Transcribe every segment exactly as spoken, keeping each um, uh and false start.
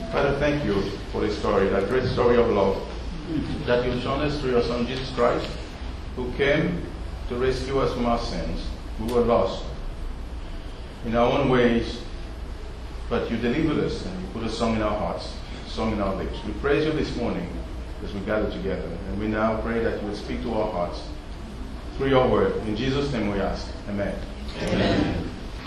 Father, thank you for this story, that great story of love that you've shown us through your Son Jesus Christ, who came to rescue us from our sins. We were lost in our own ways, but you delivered us and you put a song in our hearts, a song in our lips. We praise you this morning as we gather together, and we now pray that you will speak to our hearts through your word. In Jesus' name we ask. Amen. Amen.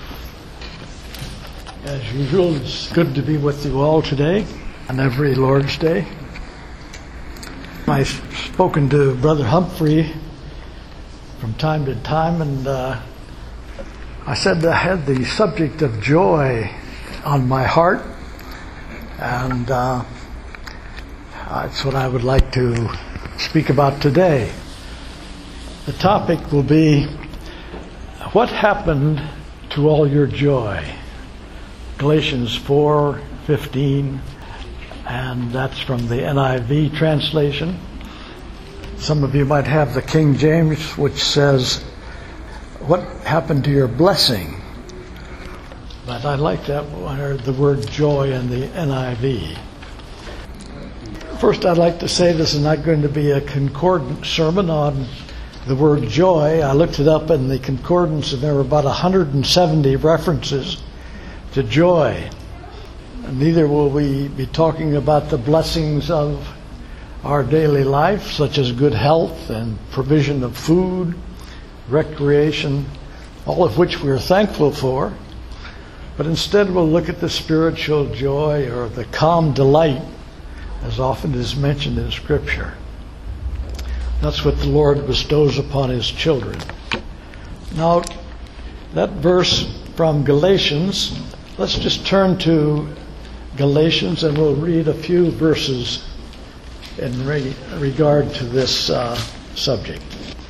As usual, it's good to be with you all today on every Lord's Day. I've spoken to Brother Humphrey from time to time, and uh, I said I had the subject of joy on my heart, and uh, that's what I would like to speak about today. The topic will be, what happened to all your joy? Galatians four fifteen, and that's from the N I V translation. Some of you might have the King James, which says, what happened to your blessing? But I like that one, or the word joy in the N I V. First, I'd like to say this is not going to be a concordant sermon on the word joy. I looked it up in the concordance, and there were about one hundred seventy references to joy. And neither will we be talking about the blessings of our daily life, such as good health and provision of food, recreation, all of which we're thankful for. But instead we'll look at the spiritual joy, or the calm delight, as often is mentioned in Scripture. That's what the Lord bestows upon His children. Now, that verse from Galatians, let's just turn to Galatians and we'll read a few verses in re- regard to this uh, subject.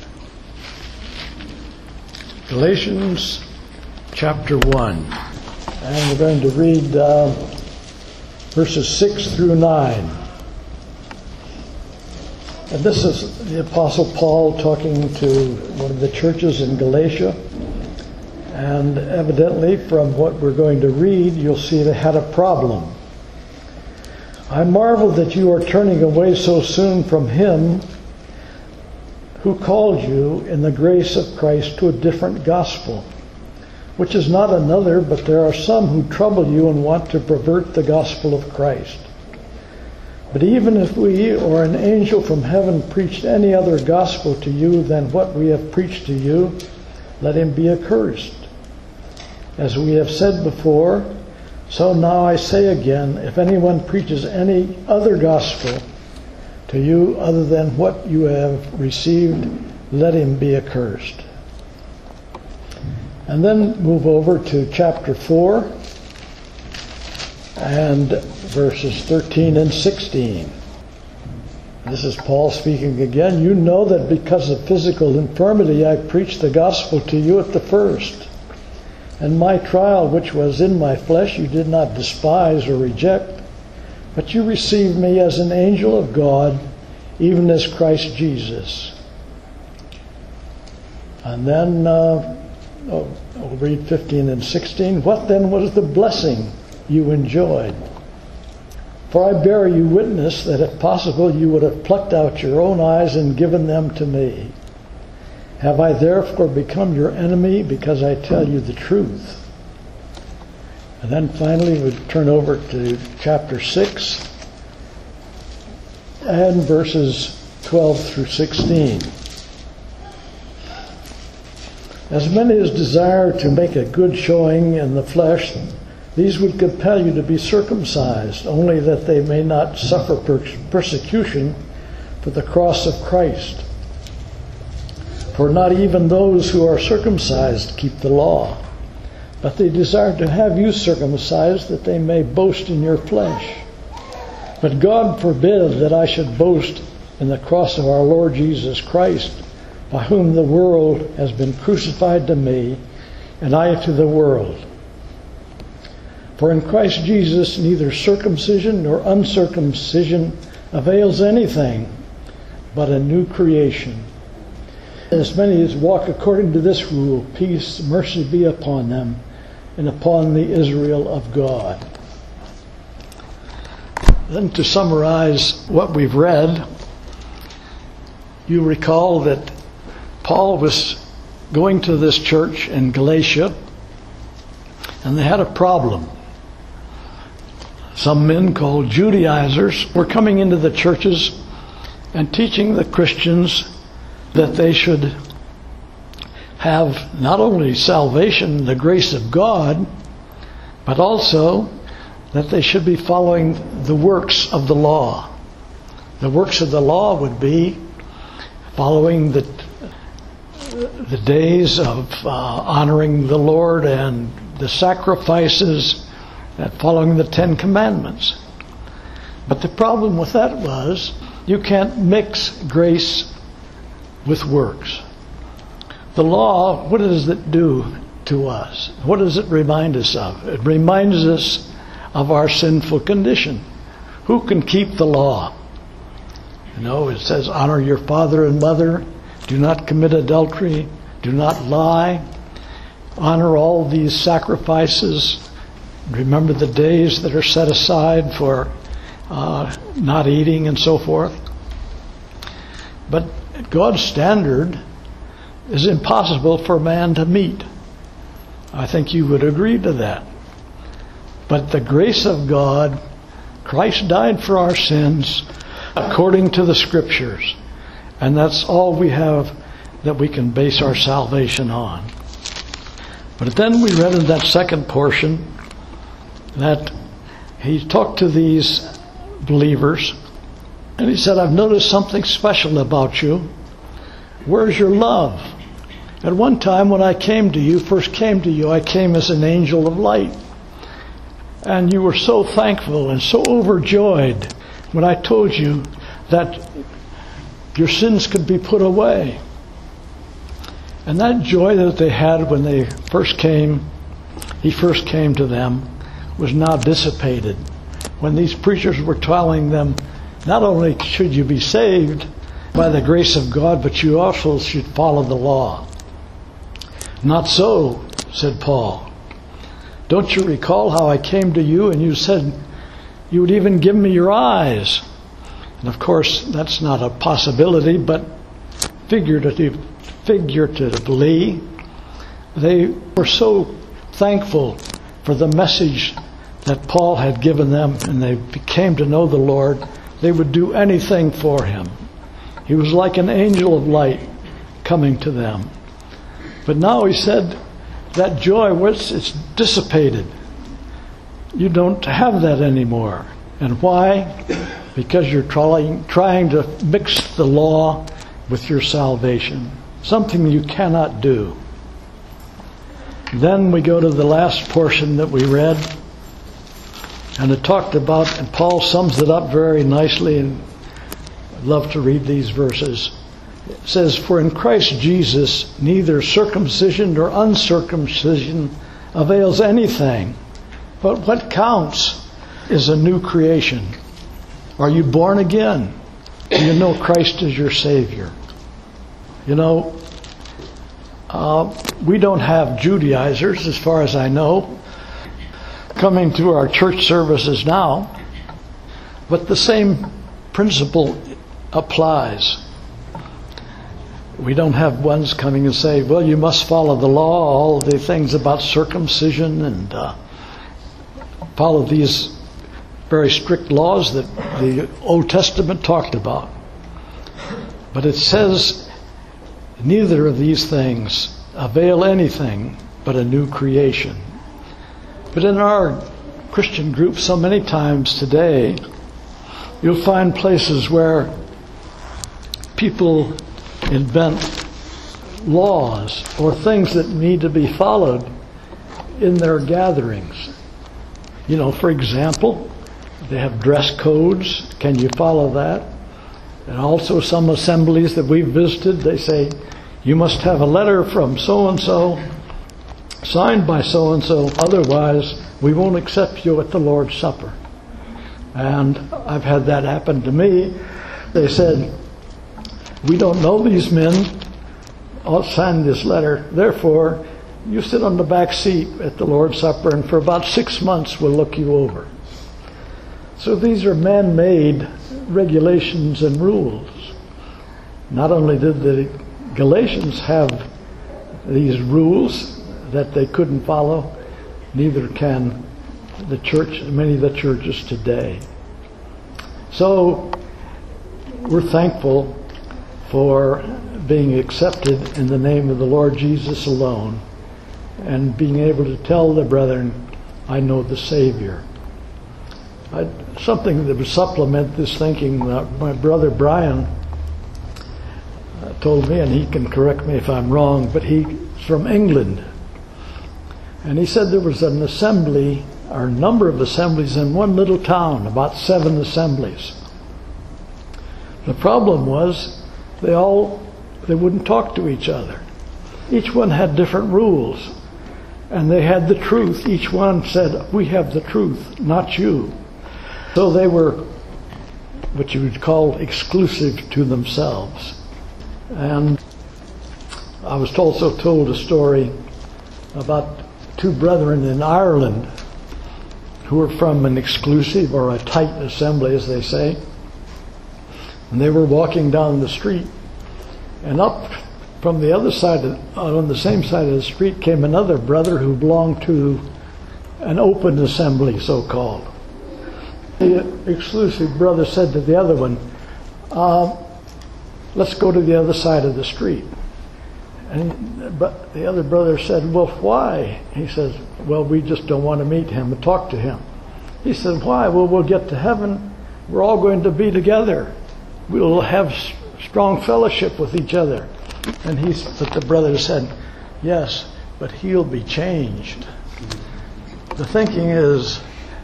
Galatians chapter one. And we're going to read uh, verses six through nine. And this is the Apostle Paul talking to one of the churches in Galatia. And evidently, from what we're going to read, you'll see they had a problem. I marvel that you are turning away so soon from Him who called you in the grace of Christ to a different gospel, which is not another, but there are some who trouble you and want to pervert the gospel of Christ. But even if we or an angel from heaven preached any other gospel to you than what we have preached to you, let him be accursed. As we have said before, so now I say again, if anyone preaches any other gospel to you other than what you have received, let him be accursed. And then move over to chapter four and verses thirteen and sixteen. This is Paul speaking again. You know that because of physical infirmity I preached the gospel to you at the first. And my trial, which was in my flesh, you did not despise or reject, but you received me as an angel of God, even as Christ Jesus. And then uh, oh, we'll read fifteen and sixteen. What then was the blessing you enjoyed? For I bear you witness that if possible you would have plucked out your own eyes and given them to me. Have I therefore become your enemy because I tell you the truth? And then finally we turn over to chapter six and verses twelve through sixteen. As many as desire to make a good showing in the flesh, these would compel you to be circumcised, only that they may not suffer per- persecution for the cross of Christ. For not even those who are circumcised keep the law, but they desire to have you circumcised, that they may boast in your flesh. But God forbid that I should boast in the cross of our Lord Jesus Christ, by whom the world has been crucified to me, and I to the world. For in Christ Jesus neither circumcision nor uncircumcision avails anything, but a new creation. As many as walk according to this rule, peace, mercy be upon them, and upon the Israel of God. Then to summarize what we've read, you recall that Paul was going to this church in Galatia, and they had a problem. Some men called Judaizers were coming into the churches and teaching the Christians that they should have not only salvation, the grace of God, but also that they should be following the works of the law. The works of the law would be following the the days of uh, honoring the Lord and the sacrifices, and following the Ten Commandments. But the problem with that was you can't mix grace with works. The law, what does it do to us? What does it remind us of? It reminds us of our sinful condition. Who can keep the law? You know, it says, honor your father and mother, do not commit adultery, do not lie, honor all these sacrifices, remember the days that are set aside for uh, not eating and so forth. But God's standard is impossible for man to meet. I think you would agree to that. But the grace of God, Christ died for our sins according to the Scriptures. And that's all we have that we can base our salvation on. But then we read in that second portion that he talked to these believers and he said, I've noticed something special about you. Where's your love? At one time when I came to you, first came to you, I came as an angel of light. And you were so thankful and so overjoyed when I told you that your sins could be put away. And that joy that they had when they first came, he first came to them, was now dissipated. When these preachers were telling them, not only should you be saved by the grace of God, but you also should follow the law. Not so, said Paul. Don't you recall how I came to you and you said you would even give me your eyes? And of course, that's not a possibility, but figurative, figuratively, they were so thankful for the message that Paul had given them, and they came to know the Lord. They would do anything for him. He was like an angel of light coming to them. But now he said that joy, it's dissipated. You don't have that anymore. And why? Because you're trying, trying to mix the law with your salvation. Something you cannot do. Then we go to the last portion that we read. And it talked about, and Paul sums it up very nicely, and I'd love to read these verses. It says, for in Christ Jesus neither circumcision nor uncircumcision avails anything, but what counts is a new creation. Are you born again? Do you know Christ as your Savior? You know, uh, we don't have Judaizers, as far as I know, coming to our church services now, but the same principle applies. We don't have ones coming and say, well, you must follow the law, all the things about circumcision, and uh, follow these very strict laws that the Old Testament talked about. But it says neither of these things avail anything but a new creation. But in our Christian group, so many times today, you'll find places where people invent laws or things that need to be followed in their gatherings. You know, for example, they have dress codes. Can you follow that? And also some assemblies that we've visited, they say, you must have a letter from so-and-so, signed by so-and-so, otherwise we won't accept you at the Lord's Supper. And I've had that happen to me. They said, we don't know these men, I'll sign this letter, therefore you sit on the back seat at the Lord's Supper and for about six months we'll look you over. So these are man-made regulations and rules. Not only did the Galatians have these rules that they couldn't follow, neither can the church, many of the churches today. So we're thankful for being accepted in the name of the Lord Jesus alone, and being able to tell the brethren, I know the Savior. I, something that would supplement this thinking, uh, my brother Brian uh, told me, and he can correct me if I'm wrong, but he's from England. And he said there was an assembly, or a number of assemblies in one little town, about seven assemblies. The problem was they all, they wouldn't talk to each other. Each one had different rules. And they had the truth. Each one said, we have the truth, not you. So they were what you would call exclusive to themselves. And I was also told a story about two brethren in Ireland who were from an exclusive or a tight assembly, as they say. And they were walking down the street, and up from the other side, of, on the same side of the street, came another brother who belonged to an open assembly, so-called. The exclusive brother said to the other one, uh, let's go to the other side of the street. And but the other brother said, well, why? He says, well, we just don't want to meet him and talk to him. He said, why? Well, we'll get to heaven. We're all going to be together. We'll have strong fellowship with each other. And he, but the brother said, yes, but he'll be changed. The thinking is,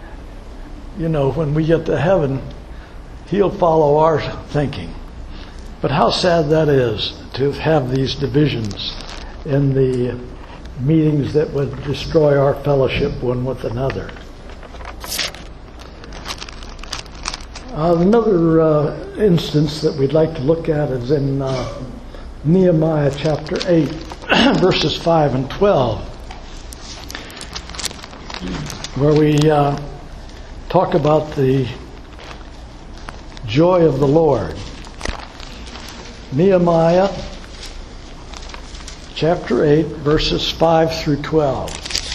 you know, when we get to heaven, he'll follow our thinking. But how sad that is to have these divisions in the meetings that would destroy our fellowship one with another. Uh, another uh, instance that we'd like to look at is in uh, Nehemiah chapter eight, verses five and twelve, where we uh, talk about the joy of the Lord. Nehemiah chapter eight, verses five through twelve.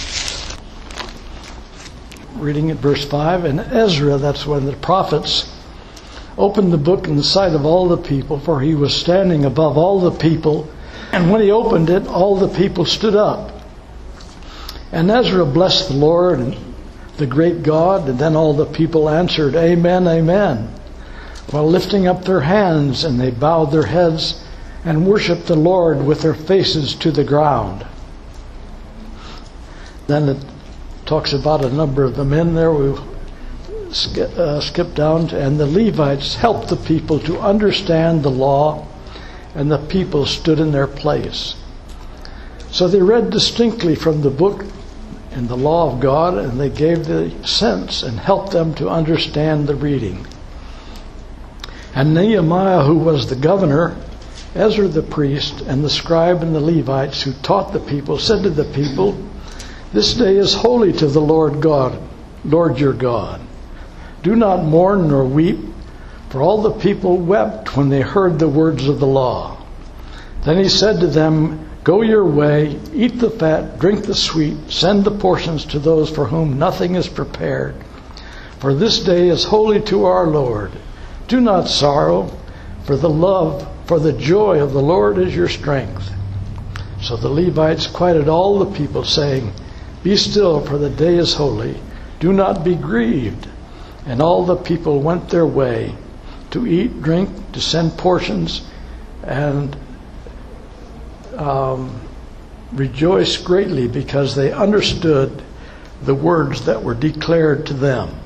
Reading at verse five, and Ezra, that's one of the prophets, opened the book in the sight of all the people, for he was standing above all the people. And when he opened it, all the people stood up. And Ezra blessed the Lord and the great God, and then all the people answered, Amen, Amen, while lifting up their hands, and they bowed their heads and worshipped the Lord with their faces to the ground. Then it talks about a number of the men there. We skip, uh, skip down to, and the Levites helped the people to understand the law, and the people stood in their place. So they read distinctly from the book in the law of God, and they gave the sense and helped them to understand the reading. And Nehemiah, who was the governor, Ezra the priest, and the scribe and the Levites who taught the people, said to the people, This day is holy to the Lord God, Lord your God. Do not mourn nor weep, for all the people wept when they heard the words of the law. Then he said to them, Go your way, eat the fat, drink the sweet, send the portions to those for whom nothing is prepared. For this day is holy to our Lord. Do not sorrow, for the love, for the joy of the Lord is your strength. So the Levites quieted all the people, saying, Be still, for the day is holy. Do not be grieved. And all the people went their way to eat, drink, to send portions, and um, rejoice greatly because they understood the words that were declared to them.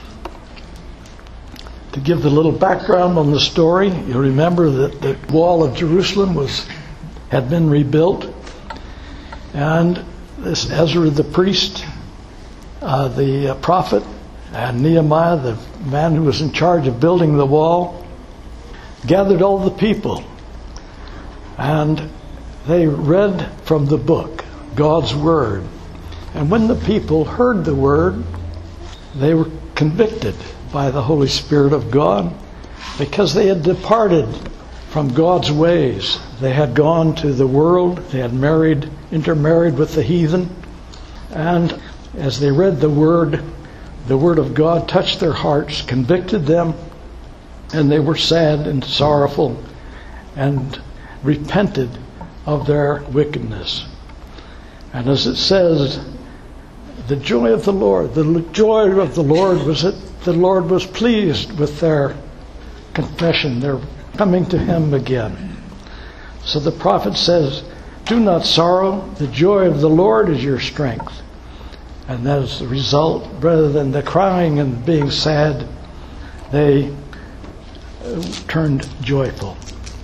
To give the little background on the story, you remember that the wall of Jerusalem was had been rebuilt, and this Ezra the priest, uh, the uh, prophet, and Nehemiah, the man who was in charge of building the wall, gathered all the people, and they read from the book, God's Word. And when the people heard the Word, they were convicted. by the Holy Spirit of God, because they had departed from God's ways. They had gone to the world, they had married, intermarried with the heathen, and as they read the Word, the Word of God touched their hearts, convicted them, and they were sad and sorrowful and repented of their wickedness. And as it says, the joy of the Lord, the joy of the Lord was that the Lord was pleased with their confession, their coming to Him again. So the prophet says, do not sorrow, the joy of the Lord is your strength. And that is the result, rather than the crying and being sad, they turned joyful.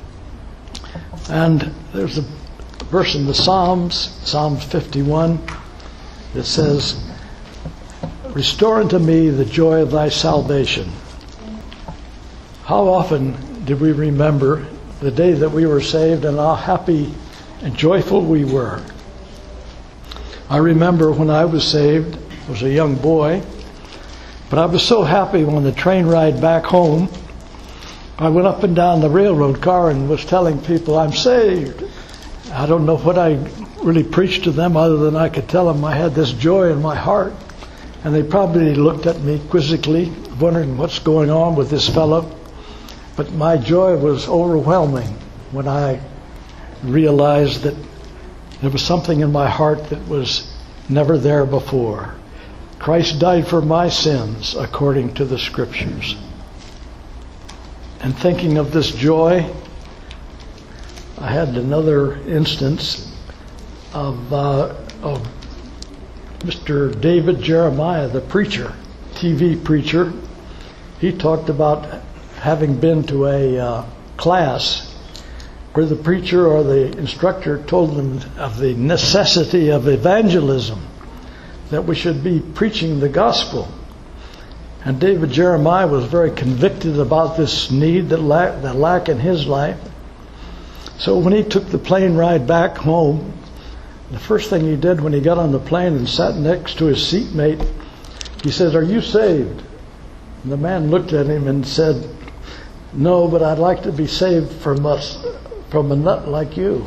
And there's a verse in the Psalms, Psalm fifty-one, that says, restore unto me the joy of thy salvation. How often did we remember the day that we were saved and how happy and joyful we were? I remember when I was saved, I was a young boy, but I was so happy when the train ride back home, I went up and down the railroad car and was telling people, I'm saved. I don't know what I really preached to them other than I could tell them I had this joy in my heart. And they probably looked at me quizzically, wondering what's going on with this fellow. But my joy was overwhelming when I realized that there was something in my heart that was never there before. Christ died for my sins according to the Scriptures. And thinking of this joy, I had another instance of, uh, of Mister David Jeremiah, the preacher, T V preacher. He talked about having been to a uh, class where the preacher or the instructor told them of the necessity of evangelism, that we should be preaching the gospel. And David Jeremiah was very convicted about this need that lack, that lack in his life. So when he took the plane ride back home, the first thing he did when he got on the plane and sat next to his seatmate, he said, are you saved? And the man looked at him and said, no, but I'd like to be saved from us, from a nut like you.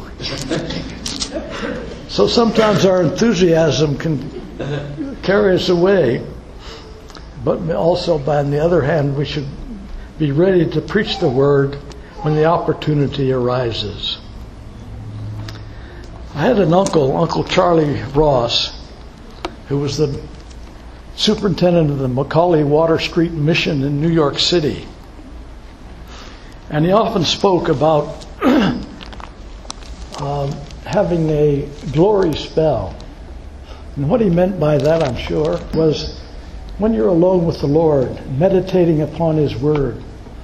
So sometimes our enthusiasm can carry us away, but also, on the other hand, we should be ready to preach the Word when the opportunity arises. I had an uncle, Uncle Charlie Ross, who was the superintendent of the Macaulay Water Street Mission in New York City. And he often spoke about um, having a glory spell. And what he meant by that, I'm sure, was when you're alone with the Lord, meditating upon His Word,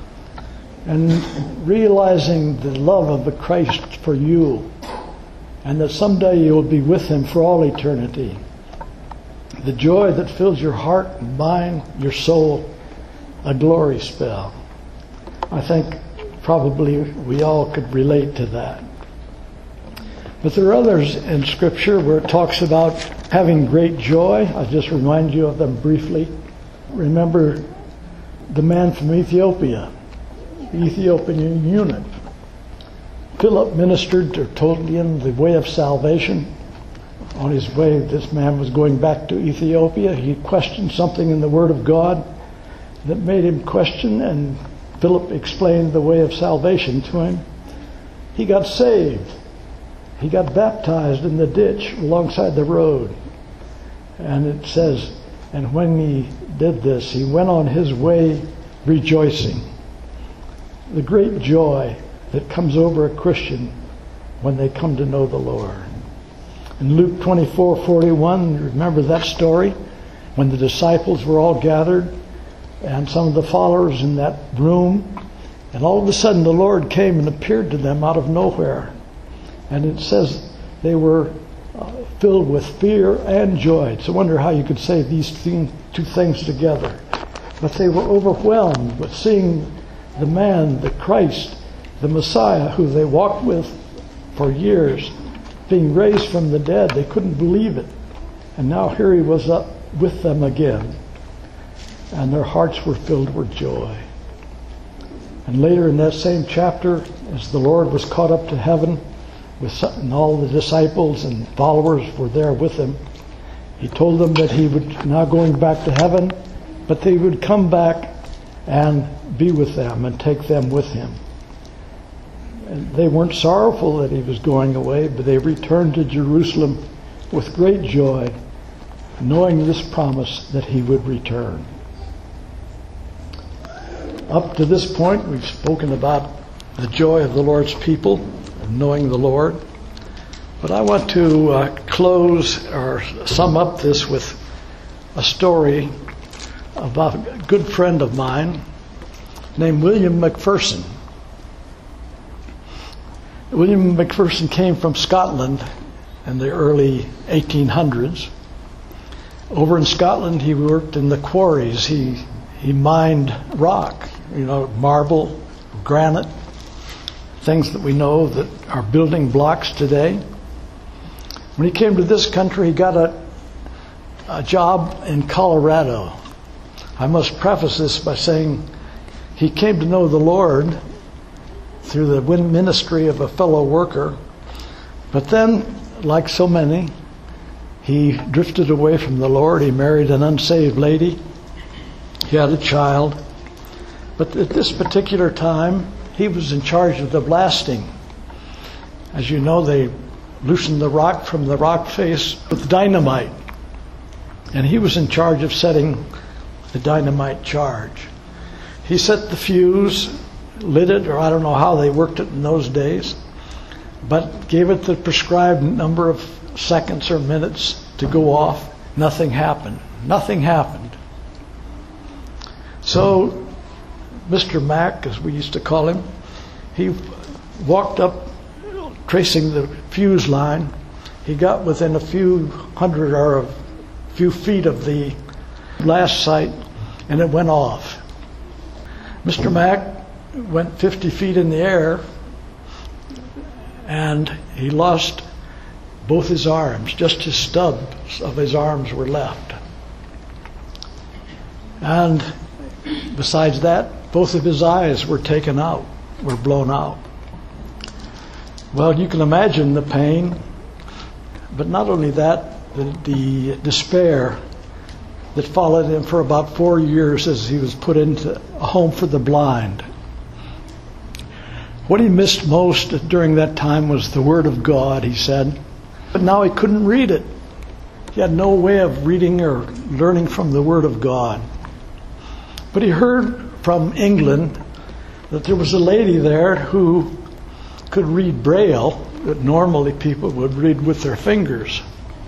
and realizing the love of the Christ for you, and that someday you will be with Him for all eternity. The joy that fills your heart, mind, your soul, a glory spell. I think probably we all could relate to that. But there are others in Scripture where it talks about having great joy. I'll just remind you of them briefly. Remember the man from Ethiopia, the Ethiopian eunuch. Philip ministered to told him the way of salvation. On his way, this man was going back to Ethiopia. He questioned something in the Word of God that made him question, and Philip explained the way of salvation to him. He got saved. He got baptized in the ditch alongside the road. And it says, and when he did this, he went on his way rejoicing. The great joy that comes over a Christian when they come to know the Lord. In Luke twenty-four forty-one, remember that story? When the disciples were all gathered and some of the followers in that room, and all of a sudden the Lord came and appeared to them out of nowhere. And it says they were uh, filled with fear and joy. It's a wonder how you could say these thing, two things together. But they were overwhelmed with seeing the man, the Christ, the Messiah, who they walked with for years, being raised from the dead. They couldn't believe it. And now here he was up with them again. and their hearts were filled with joy. And later in that same chapter, as the Lord was caught up to heaven, with some, and all the disciples and followers were there with him, he told them that he would not going back to heaven, but they would come back and be with them and take them with him. And they weren't sorrowful that he was going away, but they returned to Jerusalem with great joy, knowing this promise that he would return. Up to this point, we've spoken about the joy of the Lord's people and knowing the Lord. But I want to uh, close or sum up this with a story about a good friend of mine named William McPherson. William McPherson came from Scotland in the early eighteen hundreds. Over in Scotland, he worked in the quarries. He he mined rock, you know, marble, granite, things that we know that are building blocks today. When he came to this country, he got a, a job in Colorado. I must preface this by saying he came to know the Lord through the ministry of a fellow worker. But then, like so many, he drifted away from the Lord. He married an unsaved lady. He had a child. But at this particular time, he was in charge of the blasting. As you know, they loosened the rock from the rock face with dynamite. And he was in charge of setting the dynamite charge. He set the fuse, lit it, or I don't know how they worked it in those days, but gave it the prescribed number of seconds or minutes to go off. Nothing happened. Nothing happened. So Mister Mack, as we used to call him, he walked up tracing the fuse line. He got within a few hundred or a few feet of the blast site, and it went off. Mister Mack went fifty feet in the air, and he lost both his arms. Just his stubs of his arms were left. And besides that, both of his eyes were taken out, were blown out. Well, you can imagine the pain, but not only that, the, the despair that followed him for about four years as he was put into a home for the blind. What he missed most during that time was the Word of God, he said. But now he couldn't read it. He had no way of reading or learning from the Word of God. But he heard from England that there was a lady there who could read Braille that normally people would read with their fingers.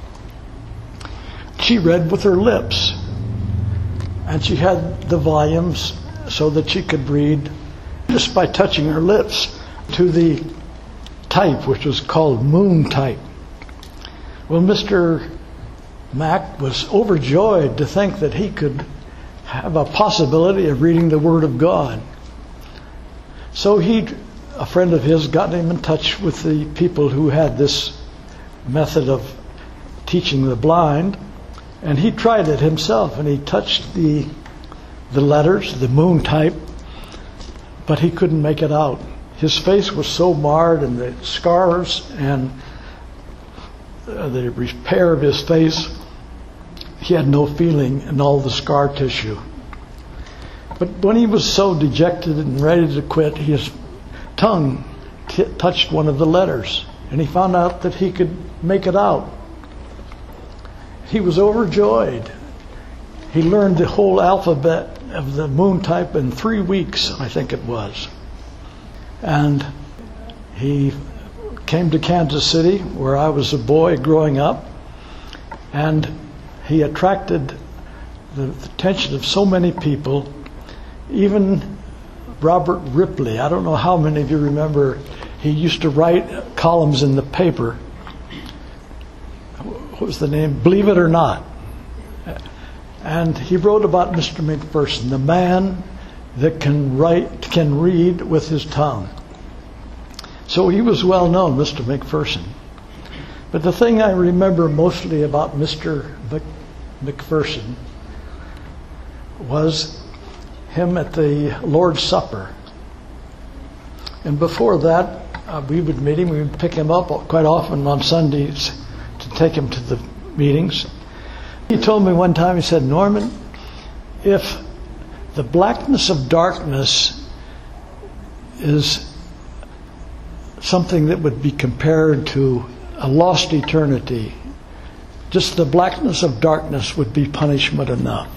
She read with her lips. And she had the volumes so that she could read just by touching her lips to the type, which was called moon type. Well, Mister Mack was overjoyed to think that he could have a possibility of reading the Word of God. So he, a friend of his, got him in touch with the people who had this method of teaching the blind, and he tried it himself, and he touched the the letters, the moon type, but he couldn't make it out. His face was so marred, and the scars and uh, the repair of his face, he had no feeling in all the scar tissue. But when he was so dejected and ready to quit, his tongue t- touched one of the letters, and he found out that he could make it out. He was overjoyed. He learned the whole alphabet of the moon type in three weeks, I think it was. And he came to Kansas City, where I was a boy growing up, and he attracted the attention of so many people, even Robert Ripley. I don't know how many of you remember, he used to write columns in the paper. What was the name? Believe It or Not. And he wrote about Mister McPherson, the man that can write, can read with his tongue. So he was well known, Mister McPherson. But the thing I remember mostly about Mister McPherson was him at the Lord's Supper. And before that, uh, we would meet him. We would pick him up quite often on Sundays to take him to the meetings. He told me one time, he said, Norman, if the blackness of darkness is something that would be compared to a lost eternity, just the blackness of darkness would be punishment enough.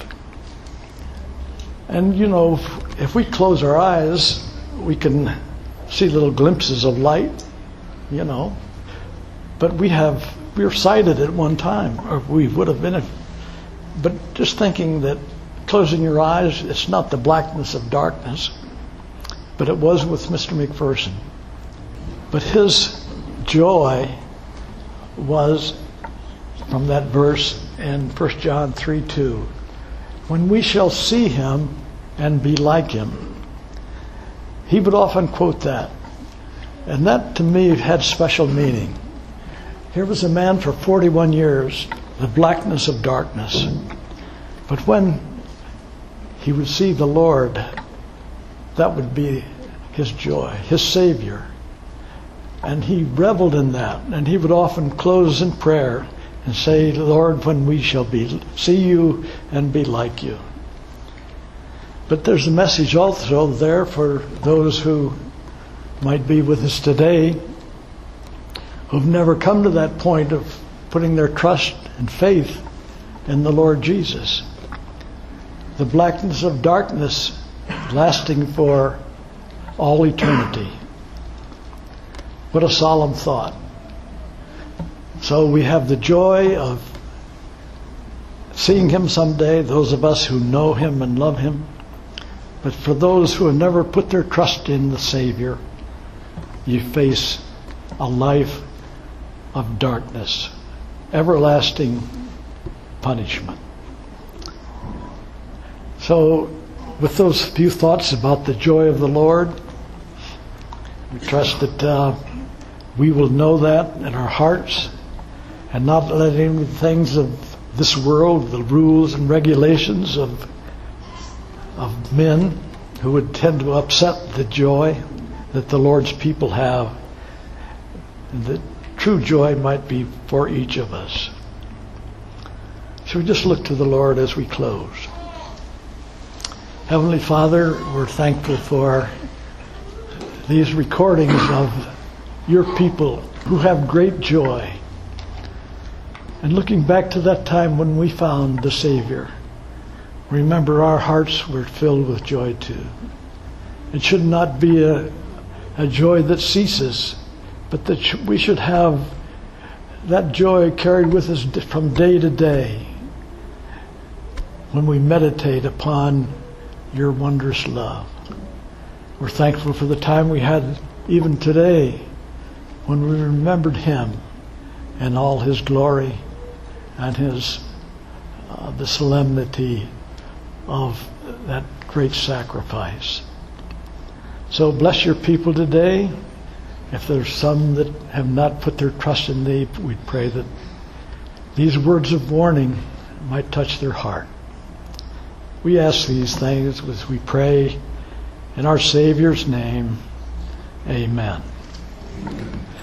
And you know, if we close our eyes, we can see little glimpses of light, you know. But we have, we were sighted at one time, or we would have been. But just thinking that closing your eyes, it's not the blackness of darkness, but it was with Mister McPherson. But his joy was from that verse in First John three two. When we shall see him and be like him. He would often quote that. And that to me had special meaning. Here was a man for forty-one years, the blackness of darkness. But when he would see the Lord, that would be his joy, his Savior. And he reveled in that. And he would often close in prayer and say, Lord, when we shall be see you and be like you. But there's a message also there for those who might be with us today who've never come to that point of putting their trust and faith in the Lord Jesus. The blackness of darkness lasting for all eternity. What a solemn thought. So we have the joy of seeing him someday, those of us who know him and love him. But for those who have never put their trust in the Savior, you face a life of darkness, everlasting punishment. So with those few thoughts about the joy of the Lord, we trust that uh, we will know that in our hearts and not let any things of this world, the rules and regulations of of men who would tend to upset the joy that the Lord's people have. And that true joy might be for each of us. So we just look to the Lord as we close. Heavenly Father, we're thankful for these recordings of your people who have great joy. And looking back to that time when we found the Savior, remember our hearts were filled with joy too. It should not be a, a joy that ceases, but that we should have that joy carried with us from day to day when we meditate upon your wondrous love. We're thankful for the time we had even today when we remembered him and all his glory and his uh, the solemnity of that great sacrifice. So bless your people today. If there's some that have not put their trust in thee, we pray that these words of warning might touch their heart. We ask these things as we pray in our Savior's name. Amen.